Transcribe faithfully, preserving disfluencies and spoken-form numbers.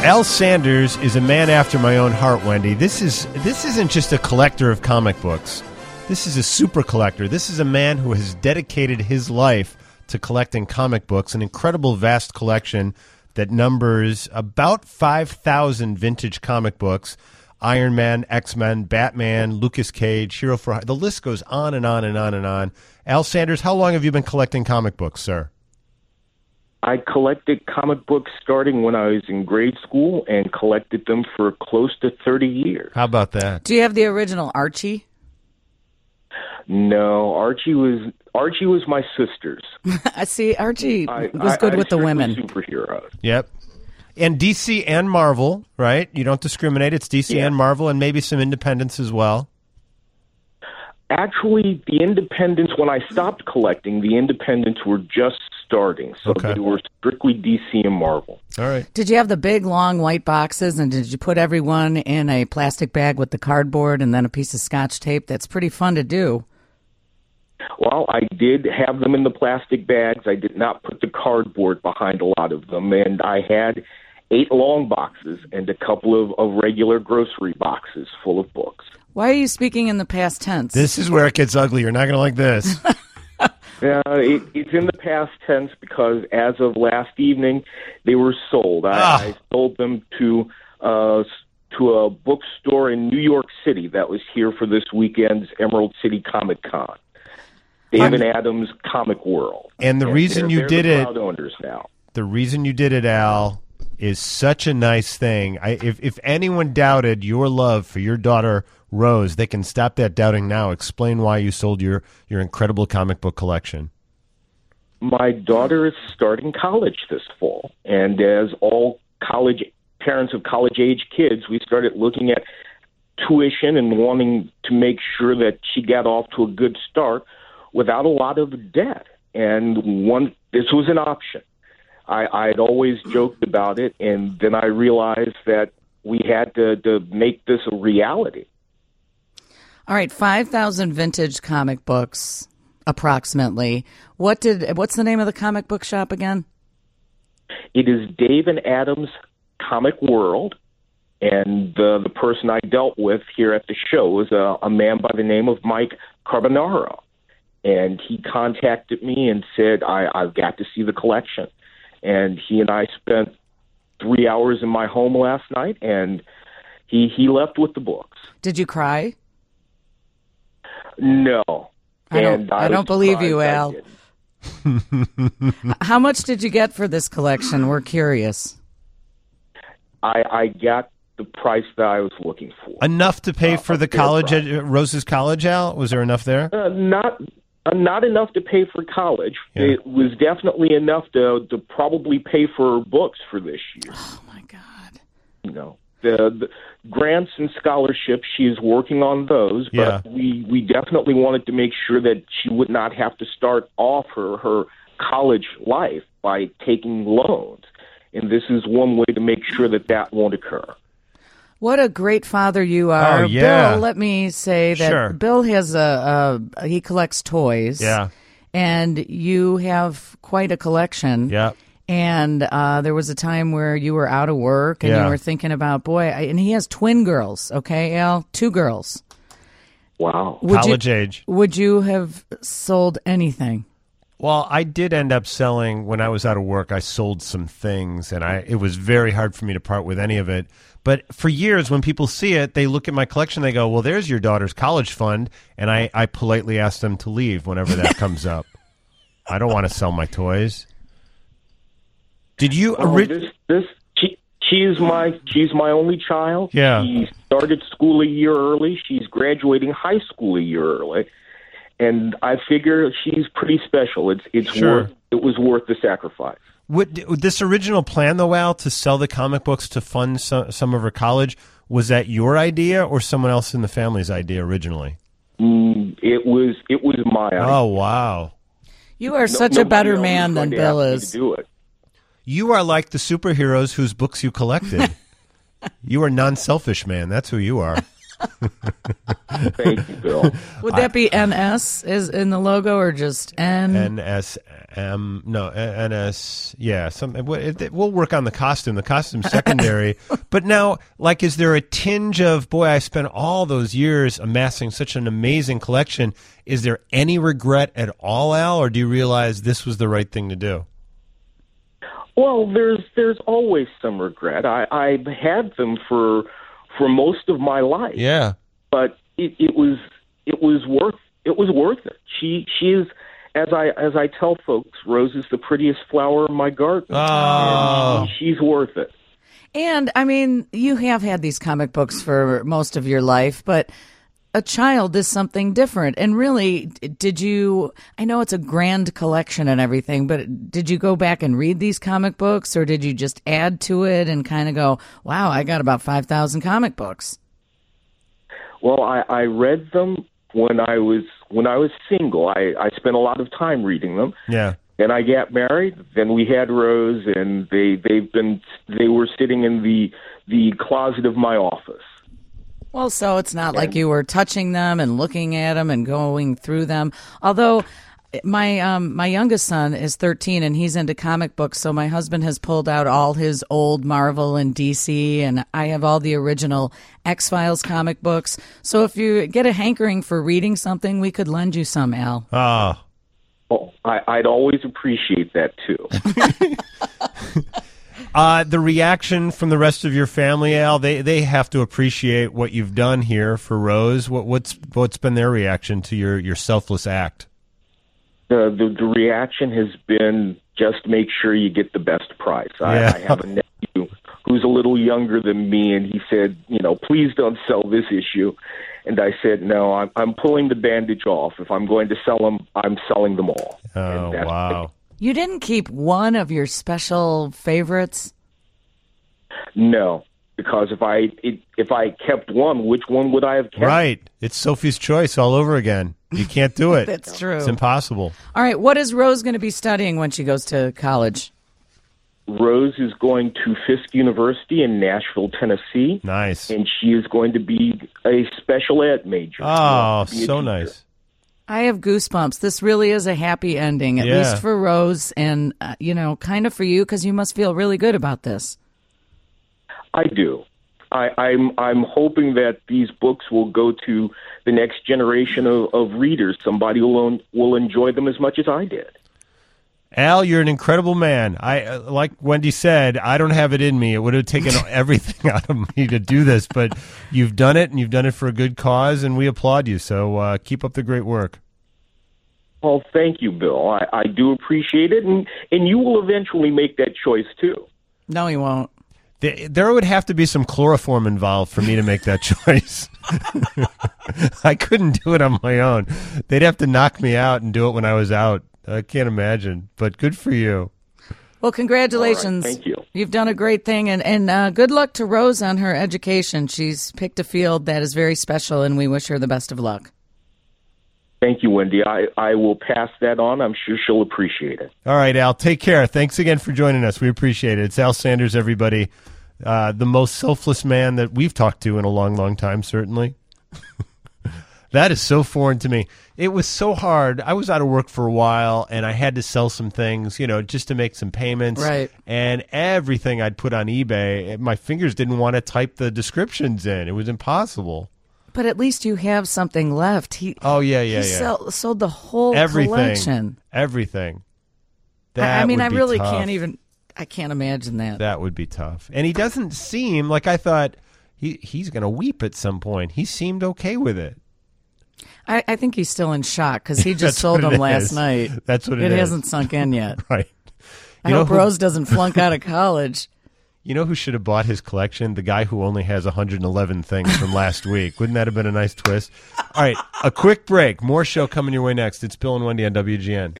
Al Sanders is a man after my own heart, Wendy. This is this isn't just a collector of comic books. This is a super collector. This is a man who has dedicated his life to collecting comic books, an incredible vast collection that numbers about five thousand vintage comic books. Iron Man, X-Men, Batman, Lucas Cage, Hero for Hire. The list goes on and on and on and on. Al Sanders, how long have you been collecting comic books, sir? I collected comic books starting when I was in grade school and collected them for close to thirty years. How about that? Do you have the original Archie? No, Archie was Archie was my sister's. I see. Archie I, was good I, with I the women. Superheroes. Yep. And D C and Marvel, right? You don't discriminate. It's D C yeah. and Marvel and maybe some independents as well. Actually, the independents, when I stopped collecting, the independents were just starting. So okay. they were strictly D C and Marvel. All right. Did you have the big, long white boxes, and did you put everyone in a plastic bag with the cardboard and then a piece of Scotch tape? That's pretty fun to do. Well, I did have them in the plastic bags. I did not put the cardboard behind a lot of them, and I had eight long boxes and a couple of, of regular grocery boxes full of books. Why are you speaking in the past tense? This is where it gets ugly. You're not going to like this. Yeah, it, it's in the past tense because as of last evening, they were sold. I, Ah. I sold them to uh, to a bookstore in New York City that was here for this weekend's Emerald City Comic Con. David Adams Comic World. And the reason they're, you they're did the it, proud owners now. the reason you did it, Al, is such a nice thing. I, if if anyone doubted your love for your daughter Rose, they can stop that doubting now. Explain why you sold your your incredible comic book collection. My daughter is starting college this fall, and as all college parents of college-age kids, we started looking at tuition and wanting to make sure that she got off to a good start without a lot of debt. And one, this was an option. I, I had always joked about it, and then I realized that we had to, to make this a reality. All right, five thousand vintage comic books, approximately. What did? What's the name of the comic book shop again? It is Dave and Adams Comic World, and the the person I dealt with here at the show is a, a man by the name of Mike Carbonaro, and he contacted me and said, I, I've got to see the collection. And he and I spent three hours in my home last night, and he he left with the books. Did you cry? No. I don't, and I I don't believe you, I Al. How much did you get for this collection? We're curious. I, I got the price that I was looking for. Enough to pay Uh, for a the fair college, price. ed- Rose's college, Al? Was there enough there? Uh, not uh, not enough to pay for college. Yeah. It was definitely enough to to probably pay for books for this year. Oh, my God. You know, the, the grants and scholarships, she is working on those, but Yeah. we, we definitely wanted to make sure that she would not have to start off her, her college life by taking loans. And this is one way to make sure that that won't occur. What a great father you are. Oh, yeah. Bill, let me say that Sure. Bill has a, a, he collects toys. Yeah. And you have quite a collection. Yeah. And uh, there was a time where you were out of work and Yeah. you were thinking about, boy, I, and he has twin girls, okay, Al? Two girls. Wow. Would College you, age. Would you have sold anything? Well, I did end up selling when I was out of work. I sold some things, and I it was very hard for me to part with any of it. But for years, when people see it, they look at my collection, they go, well, there's your daughter's college fund, and I, I politely ask them to leave whenever that comes up. I don't want to sell my toys. Did you... Oh, ori- this, this, she, she is my, she's my only child. Yeah. She started school a year early. She's graduating high school a year early. And I figure she's pretty special. It's it's Sure. worth it was worth the sacrifice. Would, would this original plan, though, Al, to sell the comic books to fund so, some of her college, was that your idea or someone else in the family's idea originally? Mm, it was it was my idea. Oh, wow. You are No- such a nobody better else man was than going to Bill ask me is. to do it. You are like the superheroes whose books you collected. You are non-selfish man. That's who you are. Thank you, Bill. Would that be N S is in the logo or just N? N S M, no, N S, yeah. Some, we'll work on the costume. The costume's secondary. But now, like, is there a tinge of, boy, I spent all those years amassing such an amazing collection. Is there any regret at all, Al, or do you realize this was the right thing to do? Well, there's there's always some regret. I, I've had them for for most of my life. Yeah. But it, it was it was worth it was worth it. She she is, as I as I tell folks, Rose is the prettiest flower in my garden. Oh. And she's worth it. And I mean, you have had these comic books for most of your life, but a child is something different. And really, did you, I know it's a grand collection and everything, but did you go back and read these comic books, or did you just add to it and kind of go, wow, I got about five thousand comic books? Well, I, I read them when I was when I was single. I, I spent a lot of time reading them. Yeah. Then I got married. Then we had Rose, and they they've been they were sitting in the the closet of my office. Well, so it's not like you were touching them and looking at them and going through them. Although my um, my youngest son is thirteen and he's into comic books, so my husband has pulled out all his old Marvel and D C, and I have all the original X-Files comic books. So if you get a hankering for reading something, we could lend you some, Al. Oh. Well, I, I'd always appreciate that, too. Uh, the reaction from the rest of your family, Al, they, they have to appreciate what you've done here for Rose. What, what's what's been their reaction to your, your selfless act? The, the the reaction has been just make sure you get the best price. I, Yeah. I have a nephew who's a little younger than me, and he said, you know, please don't sell this issue. And I said, no, I'm, I'm pulling the bandage off. If I'm going to sell them, I'm selling them all. Oh, And that's wow. it. You didn't keep one of your special favorites? No, because if I it, if I kept one, which one would I have kept? Right. It's Sophie's Choice all over again. You can't do it. That's true. It's impossible. All right, what is Rose going to be studying when she goes to college? Rose is going to Fisk University in Nashville, Tennessee. Nice. And she is going to be a special ed major. Oh, She wants to be a so teacher. nice. I have goosebumps. This really is a happy ending, at Yeah. least for Rose, and, uh, you know, kind of for you, because you must feel really good about this. I do. I, I'm I'm hoping that these books will go to the next generation of, of readers. Somebody will will enjoy them as much as I did. Al, you're an incredible man. I uh, like Wendy said, I don't have it in me. It would have taken everything out of me to do this, but you've done it, and you've done it for a good cause, and we applaud you. So uh, keep up the great work. Well, thank you, Bill. I, I do appreciate it, and, and you will eventually make that choice, too. No, he won't. There there would have to be some chloroform involved for me to make that choice. I couldn't do it on my own. They'd have to knock me out and do it when I was out. I can't imagine, but good for you. Well, congratulations. All right, thank you. You've done a great thing, and, and uh, good luck to Rose on her education. She's picked a field that is very special, and we wish her the best of luck. Thank you, Wendy. I, I will pass that on. I'm sure she'll appreciate it. All right, Al, take care. Thanks again for joining us. We appreciate it. It's Al Sanders, everybody. Uh, the most selfless man that we've talked to in a long, long time, certainly. That is so foreign to me. It was so hard. I was out of work for a while, and I had to sell some things, you know, just to make some payments. Right. And everything I'd put on eBay, my fingers didn't want to type the descriptions in. It was impossible. But at least you have something left. He Oh, yeah, yeah, he yeah. Sell, sold the whole Everything. collection. Everything. I, That I mean, would I be really tough. can't even, I can't imagine that. That would be tough. And he doesn't seem like I thought he he's going to weep at some point. He seemed okay with it. I, I think he's still in shock because he just That's sold what them it last is. night. That's what it it is. hasn't sunk in yet. Right. I You know hope who- Rose doesn't flunk out of college. You know who should have bought his collection? The guy who only has one hundred eleven things from last week. Wouldn't that have been a nice twist? All right, a quick break. More show coming your way next. It's Bill and Wendy on W G N.